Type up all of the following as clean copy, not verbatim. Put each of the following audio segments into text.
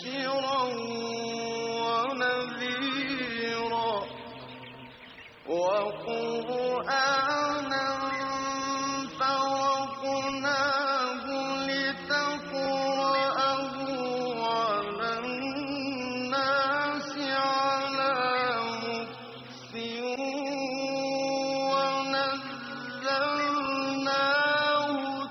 مبشرا ونذيرا وقرآنا فرقناه لتقرأه على الناس على مكث ونزلناه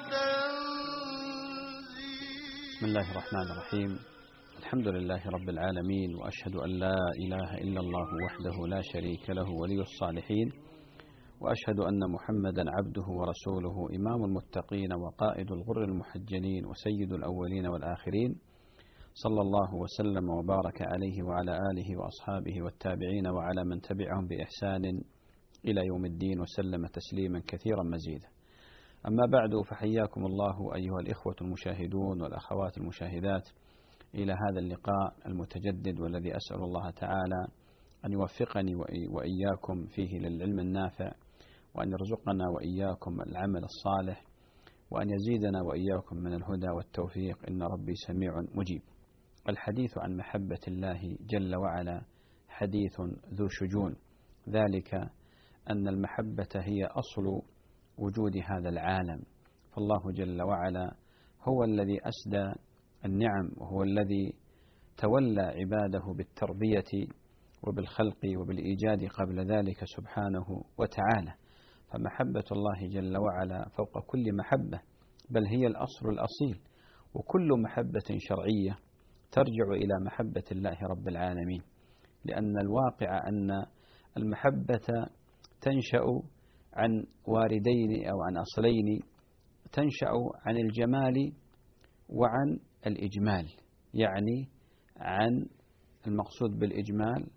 تنزيلا. بسم الله الرحمن الرحيم. الحمد لله رب العالمين، وأشهد أن لا إله إلا الله وحده لا شريك له ولي الصالحين، وأشهد أن محمدا عبده ورسوله إمام المتقين وقائد الغر المحجلين وسيد الأولين والآخرين، صلى الله وسلم وبارك عليه وعلى آله وأصحابه والتابعين وعلى من تبعهم بإحسان إلى يوم الدين، وسلم تسليما كثيرا مزيدا. أما بعد، فحياكم الله أيها الإخوة المشاهدون والأخوات المشاهدات إلى هذا اللقاء المتجدد، والذي أسأل الله تعالى أن يوفقني وإياكم فيه للعلم النافع، وأن يرزقنا وإياكم العمل الصالح، وأن يزيدنا وإياكم من الهدى والتوفيق، إن ربي سميع مجيب. الحديث عن محبة الله جل وعلا حديث ذو شجون، ذلك أن المحبة هي أصل وجود هذا العالم، فالله جل وعلا هو الذي أسدى النعم، وهو الذي تولى عباده بالتربية وبالخلق وبالإيجاد قبل ذلك سبحانه وتعالى. فمحبة الله جل وعلا فوق كل محبة، بل هي الأصل الأصيل، وكل محبة شرعية ترجع إلى محبة الله رب العالمين، لأن الواقع أن المحبة تنشأ عن واردين أو عن أصلين، تنشأ عن الجمال وعن الإجمال، يعني عن المقصود بالإجمال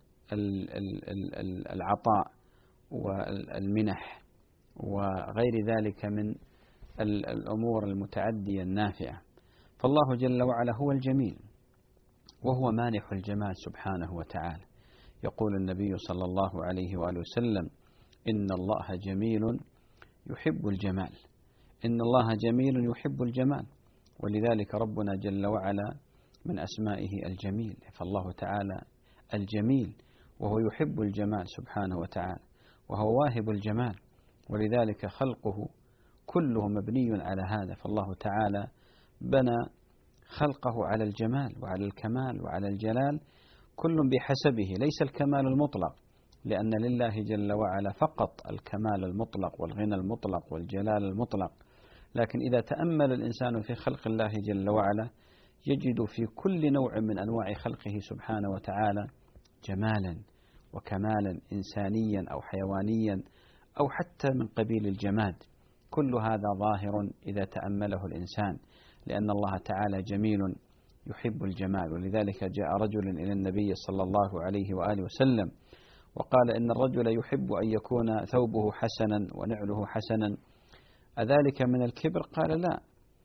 العطاء والمنح وغير ذلك من الأمور المتعدية النافعة. فالله جل وعلا هو الجميل، وهو مانح الجمال سبحانه وتعالى. يقول النبي صلى الله عليه وآله وسلم: إن الله جميل يحب الجمال، إن الله جميل يحب الجمال. ولذلك ربنا جل وعلا من أسمائه الجميل، فالله تعالى الجميل، وهو يحب الجمال سبحانه وتعالى، وهو واهب الجمال، ولذلك خلقه كله مبني على هذا. فالله تعالى بنى خلقه على الجمال وعلى الكمال وعلى الجلال، كل بحسبه، ليس الكمال المطلق، لأن لله جل وعلا فقط الكمال المطلق والغنى المطلق والجلال المطلق. لكن إذا تأمل الإنسان في خلق الله جل وعلا يجد في كل نوع من أنواع خلقه سبحانه وتعالى جمالا وكمالا إنسانيا أو حيوانيا أو حتى من قبيل الجماد. كل هذا ظاهر إذا تأمله الإنسان، لأن الله تعالى جميل يحب الجمال. ولذلك جاء رجل إلى النبي صلى الله عليه وآله وسلم وقال: إن الرجل يحب أن يكون ثوبه حسنا ونعله حسنا، أذلك من الكبر؟ قال: لا،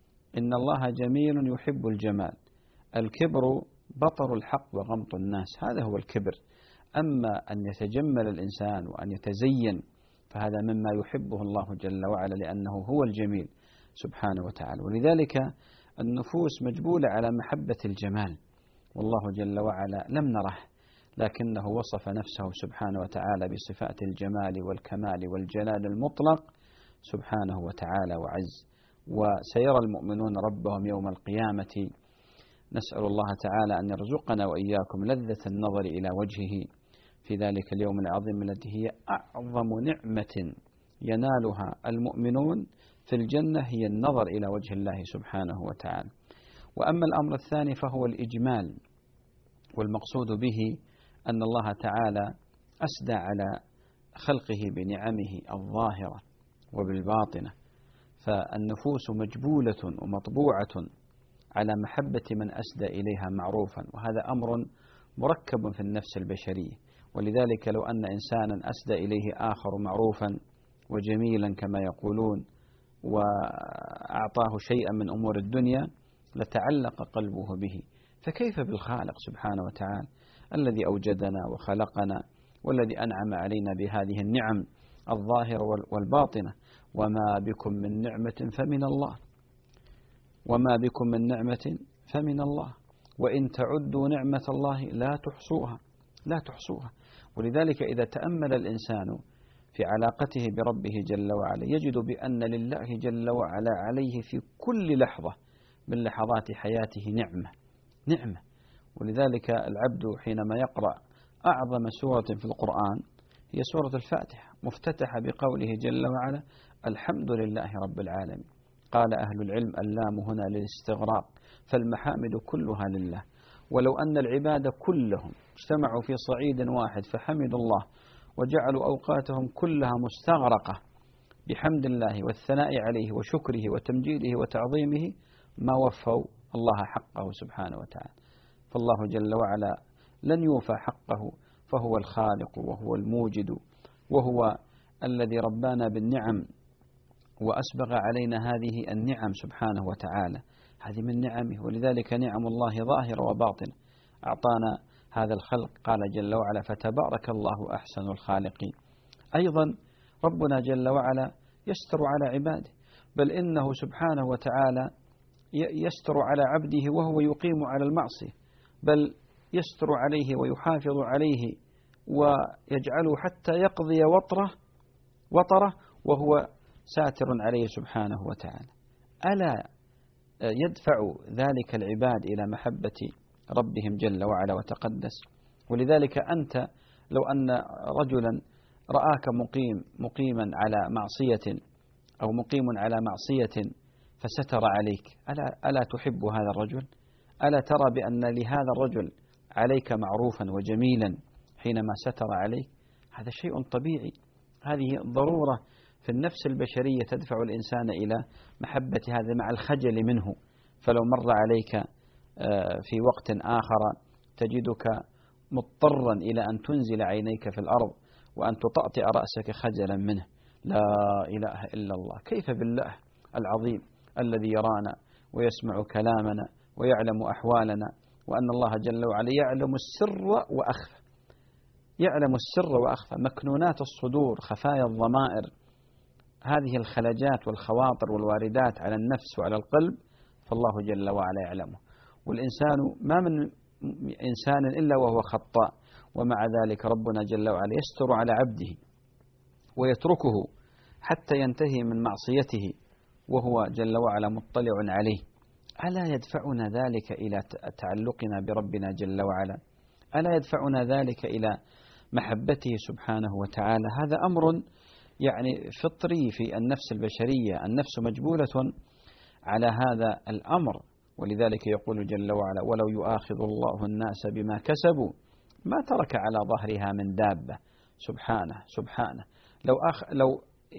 إن الله جميل يحب الجمال. الكبر بطر الحق وغمط الناس، هذا هو الكبر. أما أن يتجمل الإنسان وأن يتزين فهذا مما يحبه الله جل وعلا، لأنه هو الجميل سبحانه وتعالى. ولذلك النفوس مجبولة على محبة الجمال، والله جل وعلا لم نره، لكنه وصف نفسه سبحانه وتعالى بصفات الجمال والكمال والجلال المطلق سبحانه وتعالى وعز. وسيرى المؤمنون ربهم يوم القيامة. نسأل الله تعالى أن يرزقنا وإياكم لذة النظر إلى وجهه في ذلك اليوم العظيم، التي هي أعظم نعمة ينالها المؤمنون في الجنة، هي النظر إلى وجه الله سبحانه وتعالى. وأما الأمر الثاني فهو الإجمال، والمقصود به أن الله تعالى أسدى على خلقه بنعمه الظاهرة وبالباطنة، فالنفوس مجبولة ومطبوعة على محبة من أسدى إليها معروفا، وهذا أمر مركب في النفس البشرية. ولذلك لو أن إنسانا أسدى إليه آخر معروفا وجميلا كما يقولون وأعطاه شيئا من أمور الدنيا لتعلق قلبه به، فكيف بالخالق سبحانه وتعالى الذي أوجدنا وخلقنا والذي أنعم علينا بهذه النعم الظاهرة والباطنة؟ وما بكم من نعمة فمن الله، وما بكم من نعمة فمن الله. وإن تعدوا نعمة الله لا تحصوها. ولذلك إذا تأمل الإنسان في علاقته بربه جل وعلا يجد بأن لله جل وعلا عليه في كل لحظة من لحظات حياته نعمة. ولذلك العبد حينما يقرأ أعظم سورة في القرآن هي سورة الفاتحة، مفتتحة بقوله جل وعلا الحمد لله رب العالمين. قال أهل العلم اللام هنا للاستغراق، فالمحامد كلها لله. ولو أن العباد كلهم اجتمعوا في صعيد واحد فحمدوا الله وجعلوا أوقاتهم كلها مستغرقة بحمد الله والثناء عليه وشكره وتمجيده وتعظيمه ما وفوا الله حقه سبحانه وتعالى. فالله جل وعلا لن يوفى حقه، فهو الخالق وهو الموجد وهو الذي ربانا بالنعم وأسبغ علينا هذه النعم سبحانه وتعالى. هذه من نعمه، ولذلك نعم الله ظاهرة وباطنة. أعطانا هذا الخلق قال جل وعلا فتبارك الله أحسن الخالقين. أيضا ربنا جل وعلا يستر على عباده، بل إنه سبحانه وتعالى يستر على عبده وهو يقيم على المعصية، بل يستر عليه ويحافظ عليه ويجعله حتى يقضي وطره وهو ساتر عليه سبحانه وتعالى. ألا يدفع ذلك العباد إلى محبة ربهم جل وعلا وتقدس؟ ولذلك أنت لو أن رجلا رآك مقيما على معصية أو مقيم على معصية فستر عليك، ألا تحب هذا الرجل؟ ألا ترى بأن لهذا الرجل عليك معروفا وجميلا حينما ستر عليك؟ هذا شيء طبيعي، هذه ضرورة في النفس البشرية تدفع الإنسان إلى محبة هذا مع الخجل منه. فلو مر عليك في وقت آخر تجدك مضطرا إلى أن تنزل عينيك في الأرض وأن تطأطئ رأسك خجلا منه. لا إله إلا الله، كيف بالله العظيم الذي يرانا ويسمع كلامنا ويعلم أحوالنا، وأن الله جل وعلا يعلم السر وأخفى، يعلم السر وأخفى، مكنونات الصدور، خفايا الضمائر، هذه الخلجات والخواطر والواردات على النفس وعلى القلب، فالله جل وعلا يعلمه. والإنسان ما من إنسان إلا وهو خطاء، ومع ذلك ربنا جل وعلا يستر على عبده ويتركه حتى ينتهي من معصيته وهو جل وعلا مطلع عليه. ألا يدفعنا ذلك إلى تعلقنا بربنا جل وعلا؟ ألا يدفعنا ذلك إلى محبته سبحانه وتعالى؟ هذا أمر يعني فطري في النفس البشرية، النفس مجبولة على هذا الأمر. ولذلك يقول جل وعلا ولو يؤاخذ الله الناس بما كسبوا ما ترك على ظهرها من دابة. سبحانه لو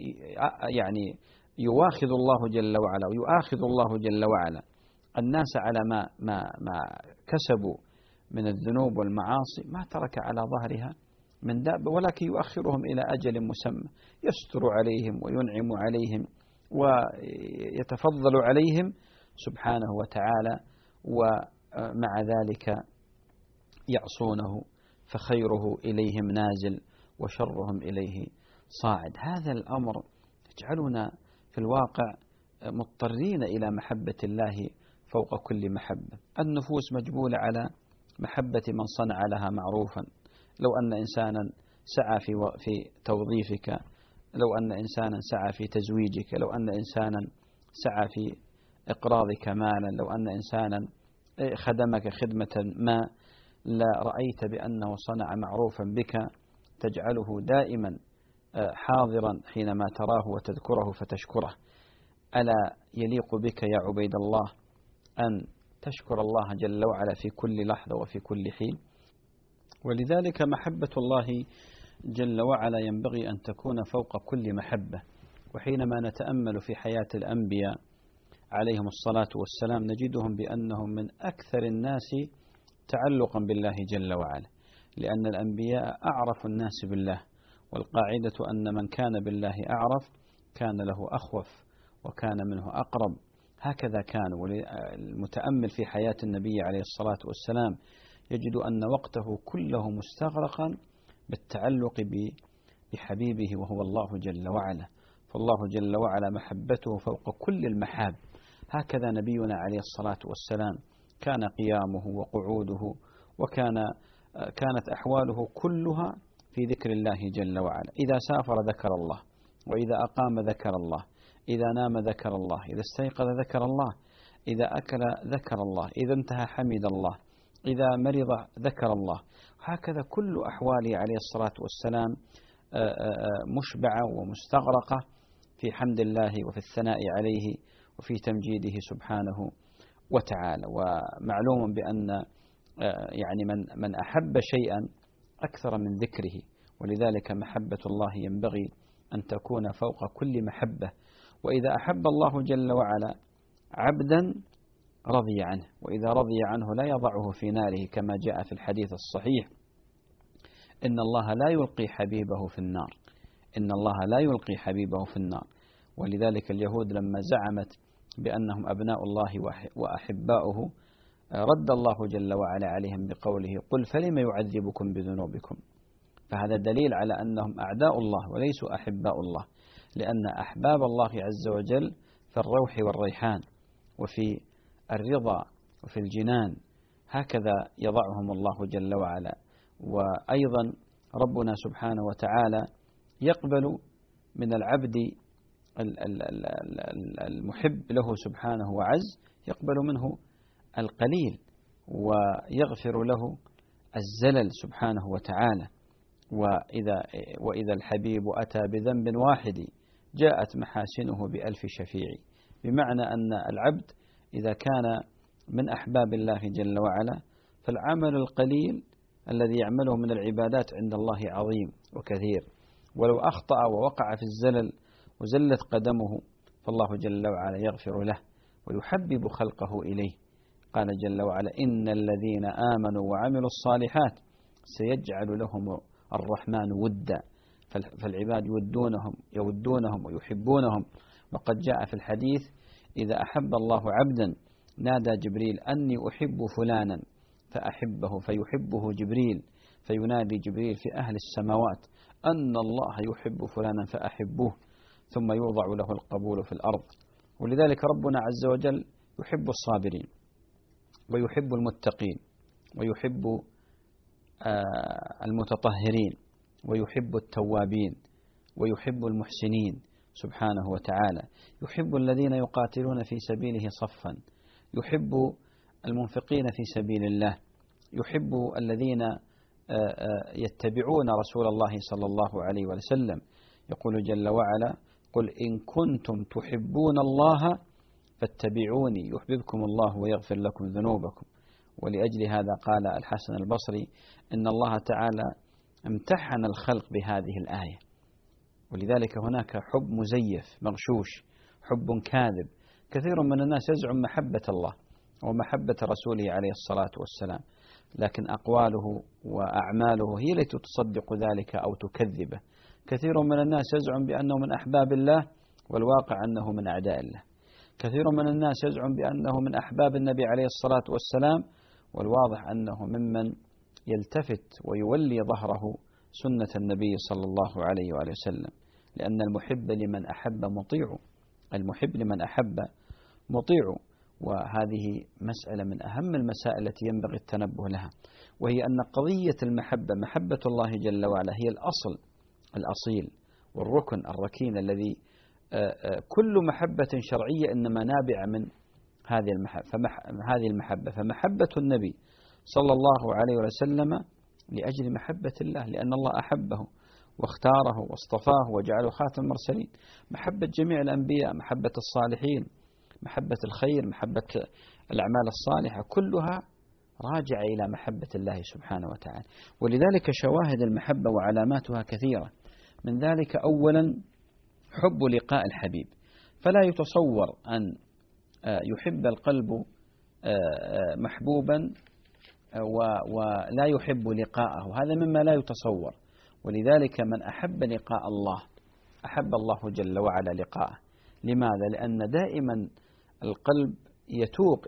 يعني يؤاخذ الله جل وعلا ويؤاخذ الله جل وعلا الناس على ما كسبوا من الذنوب والمعاصي ما ترك على ظهرها من دابة، ولكن يؤخرهم إلى أجل مسمى يستر عليهم وينعم عليهم ويتفضل عليهم سبحانه وتعالى، ومع ذلك يعصونه فخيره إليهم نازل وشرهم إليه صاعد. هذا الأمر يجعلنا في الواقع مضطرين إلى محبة الله فوق كل محبة. النفوس مجبولة على محبة من صنع لها معروفا. لو أن إنسانا سعى في توظيفك، لو أن إنسانا سعى في تزويجك، لو أن إنسانا سعى في إقراضك مالا، لو أن إنسانا خدمك خدمة ما، لا رأيت بأنه صنع معروفا بك تجعله دائما حاضرا حينما تراه وتذكره فتشكره. ألا يليق بك يا عبيد الله أن تشكر الله جل وعلا في كل لحظة وفي كل حين؟ ولذلك محبة الله جل وعلا ينبغي أن تكون فوق كل محبة. وحينما نتأمل في حياة الأنبياء عليهم الصلاة والسلام نجدهم بأنهم من أكثر الناس تعلقا بالله جل وعلا، لأن الأنبياء أعرف الناس بالله، والقاعدة أن من كان بالله أعرف كان له أخوف وكان منه أقرب. هكذا كانوا. المتأمل في حياة النبي عليه الصلاة والسلام يجد أن وقته كله مستغرقا بالتعلق بحبيبه وهو الله جل وعلا. فالله جل وعلا محبته فوق كل المحاب. هكذا نبينا عليه الصلاة والسلام كان قيامه وقعوده كانت أحواله كلها في ذكر الله جل وعلا. إذا سافر ذكر الله، وإذا أقام ذكر الله، إذا نام ذكر الله، إذا استيقظ ذكر الله، إذا أكل ذكر الله، إذا انتهى حمد الله، إذا مرض ذكر الله. هكذا كل أحواله عليه الصلاة والسلام مشبعة ومستغرقة في حمد الله وفي الثناء عليه وفي تمجيده سبحانه وتعالى. ومعلوم بأن يعني من أحب شيئا أكثر من ذكره، ولذلك محبة الله ينبغي أن تكون فوق كل محبة. وإذا أحب الله جل وعلا عبدا رضي عنه، وإذا رضي عنه لا يضعه في ناره، كما جاء في الحديث الصحيح: إن الله لا يلقي حبيبه في النار، إن الله لا يلقي حبيبه في النار. ولذلك اليهود لما زعمت بأنهم أبناء الله وأحباؤه رد الله جل وعلا عليهم بقوله: قل فلم يعذبكم بذنوبكم. فهذا دليل على أنهم أعداء الله وليسوا أحباء الله، لأن أحباب الله عز وجل في الروح والريحان وفي الرضا وفي الجنان، هكذا يضعهم الله جل وعلا. وأيضا ربنا سبحانه وتعالى يقبل من العبد المحب له سبحانه وعز، يقبل منه القليل ويغفر له الزلل سبحانه وتعالى. وإذا الحبيب أتى بذنب واحد جاءت محاسنه بألف شفيع، بمعنى أن العبد إذا كان من أحباب الله جل وعلا فالعمل القليل الذي يعمله من العبادات عند الله عظيم وكثير، ولو أخطأ ووقع في الزلل وزلت قدمه فالله جل وعلا يغفر له ويحبب خلقه إليه. قال جل وعلا: إن الذين آمنوا وعملوا الصالحات سيجعل لهم الرحمن ودا، فالعباد يودونهم ويحبونهم. وقد جاء في الحديث: إذا أحب الله عبدا نادى جبريل أني أحب فلانا فأحبه، فيحبه جبريل، فينادي جبريل في أهل السماوات أن الله يحب فلانا فأحبوه، ثم يوضع له القبول في الأرض. ولذلك ربنا عز وجل يحب الصابرين ويحب المتقين ويحب المتطهرين ويحب التوابين ويحب المحسنين سبحانه وتعالى. يحب الذين يقاتلون في سبيله صفا، يحب المنفقين في سبيل الله، يحب الذين يتبعون رسول الله صلى الله عليه وسلم. يقول جل وعلا: قل إن كنتم تحبون الله فاتبعوني يحببكم الله ويغفر لكم ذنوبكم. ولأجل هذا قال الحسن البصري: إن الله تعالى امتحن الخلق بهذه الآية. ولذلك هناك حب مزيف مغشوش، حب كاذب. كثير من الناس يزعم محبة الله ومحبة رسوله عليه الصلاة والسلام، لكن أقواله وأعماله هي التي تصدق ذلك أو تكذبه. كثير من الناس يزعم بأنه من أحباب الله والواقع أنه من أعداء الله. كثير من الناس يزعم بأنه من أحباب النبي عليه الصلاة والسلام والواضح أنه ممن يلتفت ويولي ظهره سنة النبي صلى الله عليه وآله وسلم. لأن المحب لمن أحب مطيع، المحب لمن أحب مطيع. وهذه مسألة من أهم المسائل التي ينبغي التنبه لها، وهي أن قضية المحبة، محبة الله جل وعلا، هي الأصل الأصيل والركن الركين الذي كل محبة شرعية إنما نابعة من هذه المحبة. فمحبة النبي صلى الله عليه وسلم لأجل محبة الله، لأن الله أحبه واختاره واصطفاه وجعله خاتم المرسلين. محبة جميع الأنبياء، محبة الصالحين، محبة الخير، محبة الأعمال الصالحة، كلها راجعة إلى محبة الله سبحانه وتعالى. ولذلك شواهد المحبة وعلاماتها كثيرة. من ذلك أولا حب لقاء الحبيب. فلا يتصور أن يحب القلب محبوبا ولا يحب لقاءه، هذا مما لا يتصور. ولذلك من أحب لقاء الله أحب الله جل وعلا لقاءه. لماذا؟ لأن دائما القلب يتوق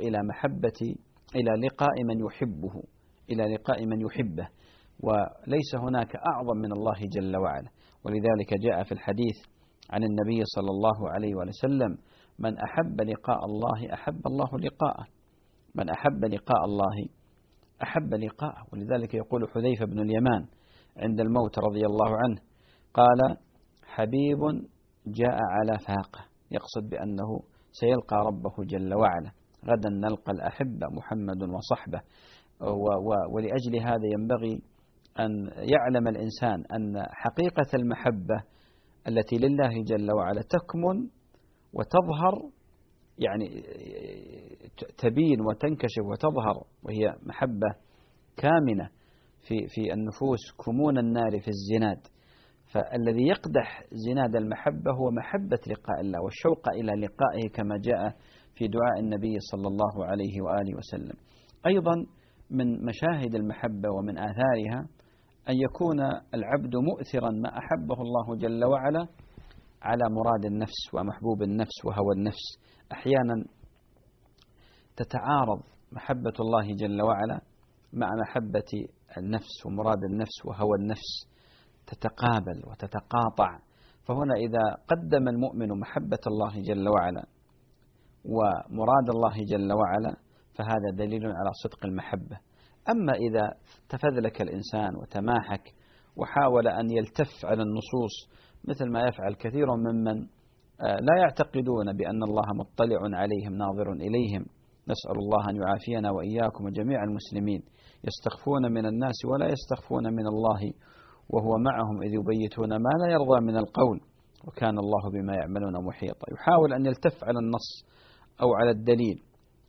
إلى لقاء من يحبه، إلى لقاء من يحبه، وليس هناك أعظم من الله جل وعلا. ولذلك جاء في الحديث عن النبي صلى الله عليه وسلم: من أحب لقاء الله أحب الله لقاءه، من أحب لقاء الله أحب لقاءه. ولذلك يقول حذيفة بن اليمان عند الموت رضي الله عنه قال: حبيب جاء على فاقة، يقصد بأنه سيلقى ربه جل وعلا، غدا نلقى الأحبة محمد وصحبه. ولأجل هذا ينبغي أن يعلم الإنسان أن حقيقة المحبة التي لله جل وعلا تكمن وتظهر، يعني تبين وتنكشف وتظهر، وهي محبة كامنة في النفوس كمون النار في الزناد. فالذي يقدح زناد المحبة هو محبة لقاء الله والشوق إلى لقائه، كما جاء في دعاء النبي صلى الله عليه وآله وسلم. أيضا من مشاهد المحبة ومن آثارها أن يكون العبد مؤثرا ما أحبه الله جل وعلا على مراد النفس ومحبوب النفس وهوى النفس. أحيانا تتعارض محبة الله جل وعلا مع محبة النفس ومراد النفس وهوى النفس، تتقابل وتتقاطع. فهنا إذا قدم المؤمن محبة الله جل وعلا ومراد الله جل وعلا فهذا دليل على صدق المحبة. أما إذا تفذلك الإنسان وتماحك وحاول أن يلتف على النصوص مثل ما يفعل كثير ممن لا يعتقدون بأن الله مطلع عليهم ناظر إليهم، نسأل الله أن يعافينا وإياكم وجميع المسلمين، يستخفون من الناس ولا يستخفون من الله وهو معهم إذ يبيتون ما لا يرضى من القول وكان الله بما يعملون محيطا. يحاول أن يلتف على النص أو على الدليل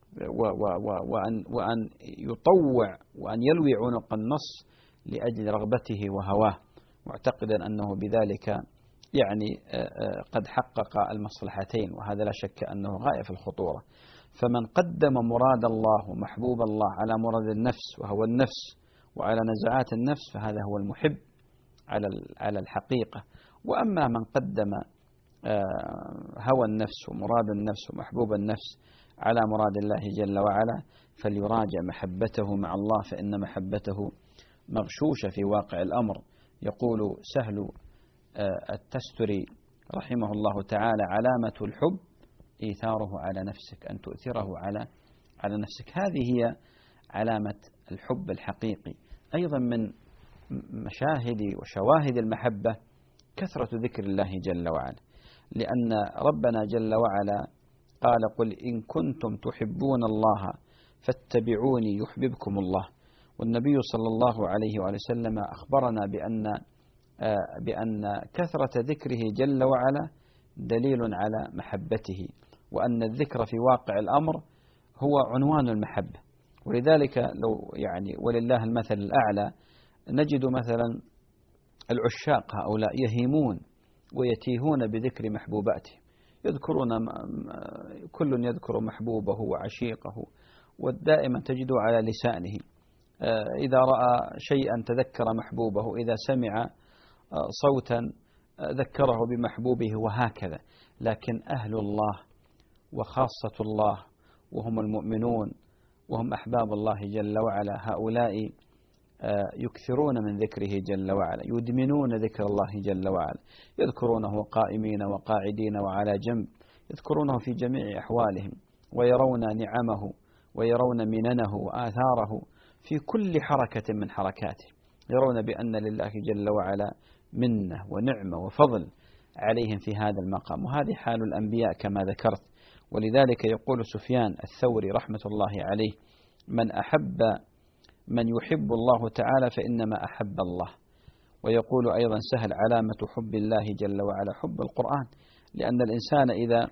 وأن يطوع وأن يلوي عنق النص لأجل رغبته وهواه، معتقدا أنه بذلك يعني قد حقق المصلحتين، وهذا لا شك أنه غاية في الخطورة. فمن قدم مراد الله ومحبوب الله على مراد النفس وهو النفس وعلى نزعات النفس فهذا هو المحب على الحقيقة. وأما من قدم هوى النفس ومراد النفس ومحبوب النفس على مراد الله جل وعلا فليراجع محبته مع الله، فإن محبته مغشوشة في واقع الأمر. يقول سهل التستري رحمه الله تعالى: علامة الحب إيثاره على نفسك، أن تؤثره على نفسك. هذه هي علامة الحب الحقيقي. أيضا من مشاهد وشواهد المحبة كثرة ذكر الله جل وعلا، لأن ربنا جل وعلا قال: قل إن كنتم تحبون الله فاتبعوني يحببكم الله. والنبي صلى الله عليه وسلم أخبرنا بأن كثرة ذكره جل وعلا دليل على محبته، وأن الذكر في واقع الأمر هو عنوان المحبة. ولذلك لو يعني ولله المثل الأعلى نجد مثلا العشاق هؤلاء يهيمون ويتيهون بذكر محبوباتهم، يذكرون كل يذكر محبوبه وعشيقه، ودائما تجد على لسانه إذا رأى شيئا تذكر محبوبه، إذا سمع صوتا ذكره بمحبوبه، وهكذا. لكن أهل الله وخاصة الله وهم المؤمنون وهم أحباب الله جل وعلا هؤلاء يكثرون من ذكره جل وعلا، يدمنون ذكر الله جل وعلا، يذكرونه قائمين وقاعدين وعلى جنب، يذكرونه في جميع أحوالهم، ويرون نعمه ويرون مننه وآثاره في كل حركة من حركاته، يرون بأن لله جل وعلا منة ونعمة وفضل عليهم في هذا المقام. وهذه حال الأنبياء كما ذكرت. ولذلك يقول سفيان الثوري رحمة الله عليه: من يحب الله تعالى فإنما أحب الله. ويقول أيضا سهل: علامة حب الله جل وعلا حب القرآن، لأن الإنسان إذا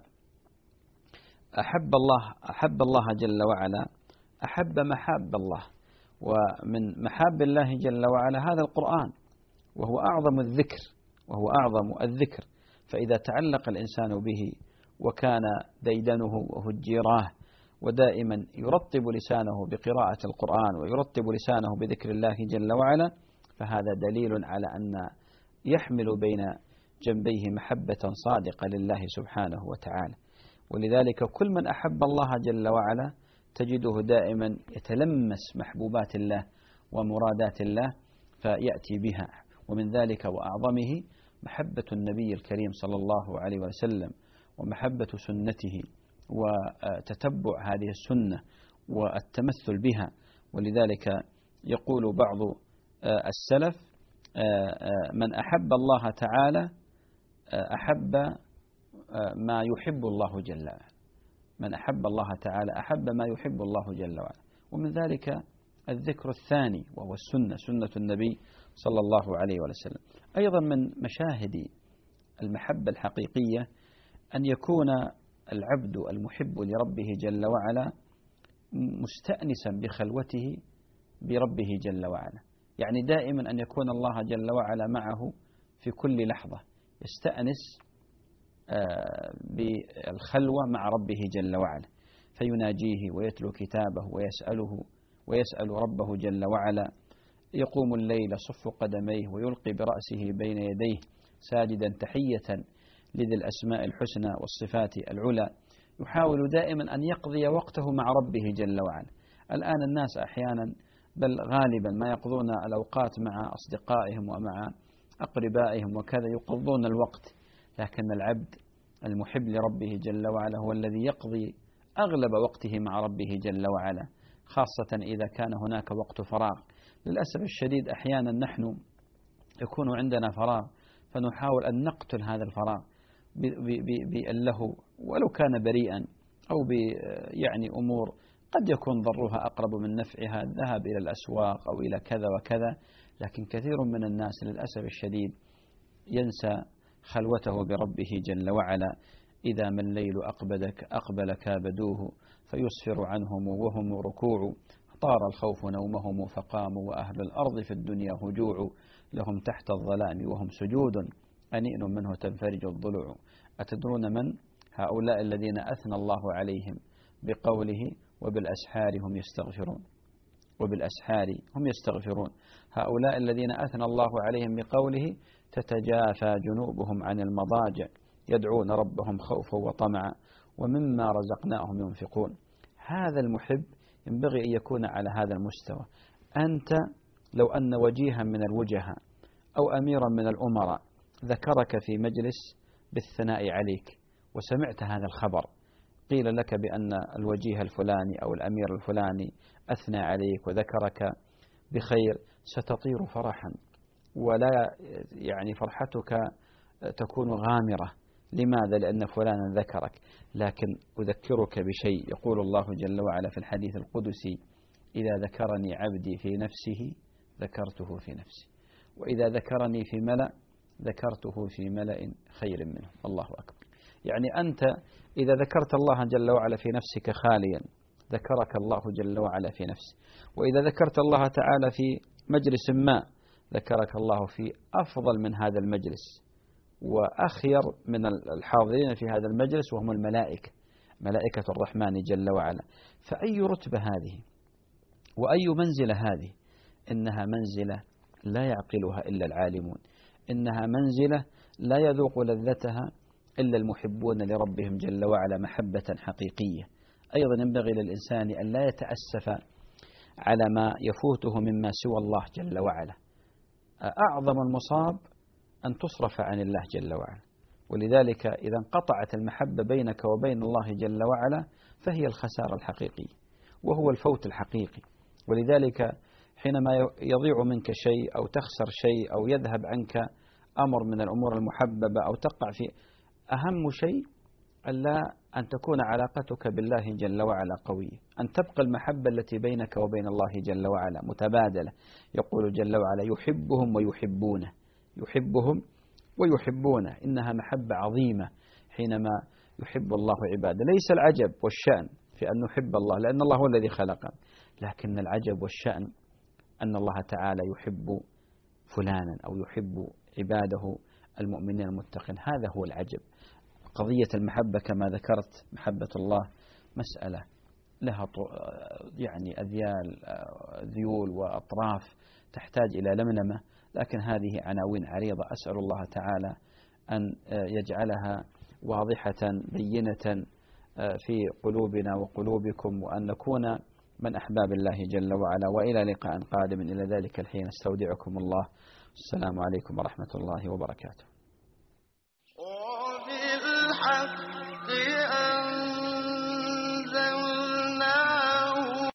أحب الله جل وعلا أحب محاب الله، ومن محاب الله جل وعلا هذا القرآن، وهو أعظم الذكر. فإذا تعلق الإنسان به وكان ديدنه وهجيراه ودائما يرطب لسانه بقراءة القرآن ويرطب لسانه بذكر الله جل وعلا، فهذا دليل على أن يحمل بين جنبيه محبة صادقة لله سبحانه وتعالى. ولذلك كل من أحب الله جل وعلا تجده دائما يتلمس محبوبات الله ومرادات الله فيأتي بها. ومن ذلك وأعظمه محبة النبي الكريم صلى الله عليه وسلم، ومحبة سنته، وتتبع هذه السنة، والتمثل بها. ولذلك يقول بعض السلف من أحب الله تعالى أحب ما يحب الله جل وعلا. من أحب الله تعالى أحب ما يحب الله جل وعلا. ومن ذلك الذكر الثاني وهو السنة، سنة النبي صلى الله عليه وسلم. أيضا من مشاهد المحبة الحقيقية أن يكون العبد المحب لربه جل وعلا مستأنسا بخلوته بربه جل وعلا، يعني دائما أن يكون الله جل وعلا معه في كل لحظة، يستأنس بالخلوة مع ربه جل وعلا، فيناجيه ويتلو كتابه ويسأل ربه جل وعلا، يقوم الليل صف قدميه ويلقي برأسه بين يديه ساجدا تحية لذي الأسماء الحسنى والصفات العلى، يحاول دائما أن يقضي وقته مع ربه جل وعلا. الآن الناس أحيانا بل غالبا ما يقضون الأوقات مع أصدقائهم ومع أقربائهم وكذا، يقضون الوقت، لكن العبد المحب لربه جل وعلا هو الذي يقضي أغلب وقته مع ربه جل وعلا، خاصة إذا كان هناك وقت فراغ. للأسف الشديد أحيانا نحن يكون عندنا فراغ فنحاول أن نقتل هذا الفراغ باللهو ولو كان بريئا، أو يعني أمور قد يكون ضرها أقرب من نفعها، الذهاب إلى الأسواق أو إلى كذا وكذا. لكن كثير من الناس للأسف الشديد ينسى خلوته بربه جل وعلا. إذا ما الليل أقبل كابدوه فيسفر عنهم وهم ركوع، طار الخوف نومهم فقاموا وأهل الأرض في الدنيا هجوع، لهم تحت الظلام وهم سجود أنيء منه تنفرج الضلوع. أتدرون من هؤلاء الذين أثنى الله عليهم بقوله وبالأسحار هم يستغفرون؟ هؤلاء الذين أثنى الله عليهم بقوله تتجافى جنوبهم عن المضاجع يدعون ربهم خوفا وطمعا ومما رزقناهم ينفقون. هذا المحب ينبغي أن يكون على هذا المستوى. أنت لو أن وجيها من الوجهاء أو أميرا من الأمراء ذكرك في مجلس بالثناء عليك وسمعت هذا الخبر، قيل لك بأن الوجيه الفلاني أو الأمير الفلاني أثنى عليك وذكرك بخير، ستطير فرحا، ولا يعني فرحتك تكون غامرة. لماذا؟ لأن فلانا ذكرك. لكن أذكرك بشيء، يقول الله جل وعلا في الحديث القدسي: إذا ذكرني عبدي في نفسه ذكرته في نفسي، وإذا ذكرني في ملأ ذكرته في ملأ خير منه. الله أكبر. يعني أنت إذا ذكرت الله جل وعلا في نفسك خاليا ذكرك الله جل وعلا في نفسه، وإذا ذكرت الله تعالى في مجلس ما ذكرك الله في أفضل من هذا المجلس وأخير من الحاضرين في هذا المجلس، وهم الملائكة، ملائكة الرحمن جل وعلا. فأي رتبة هذه وأي منزلة هذه؟ إنها منزلة لا يعقلها إلا العالمون، إنها منزلة لا يذوق لذتها إلا المحبون لربهم جل وعلا محبة حقيقية. أيضا ينبغي للإنسان أن لا يتأسف على ما يفوته مما سوى الله جل وعلا. أعظم المصاب أن تصرف عن الله جل وعلا، ولذلك إذا انقطعت المحبة بينك وبين الله جل وعلا فهي الخسارة الحقيقية وهو الفوت الحقيقي. ولذلك حينما يضيع منك شيء أو تخسر شيء أو يذهب عنك أمر من الأمور المحببة أو تقع في أهم شيء ألا أن تكون علاقتك بالله جل وعلا قوية، أن تبقى المحبة التي بينك وبين الله جل وعلا متبادلة. يقول جل وعلا: يحبهم ويحبونه، يحبهم ويحبونه. إنها محبة عظيمة حينما يحب الله عباده. ليس العجب والشأن في أن نحب الله، لأن الله هو الذي خلقه، لكن العجب والشأن أن الله تعالى يحب فلانا أو يحب عباده المؤمنين المتقين. هذا هو العجب. قضية المحبة كما ذكرت، محبة الله مسألة لها يعني ذيول وأطراف تحتاج إلى لملمة، لكن هذه عناوين عريضة. أسأل الله تعالى أن يجعلها واضحة بينة في قلوبنا وقلوبكم، وأن نكون من أحباب الله جل وعلا. وإلى لقاء قادم، إلى ذلك الحين استودعكم الله. السلام عليكم ورحمة الله وبركاته.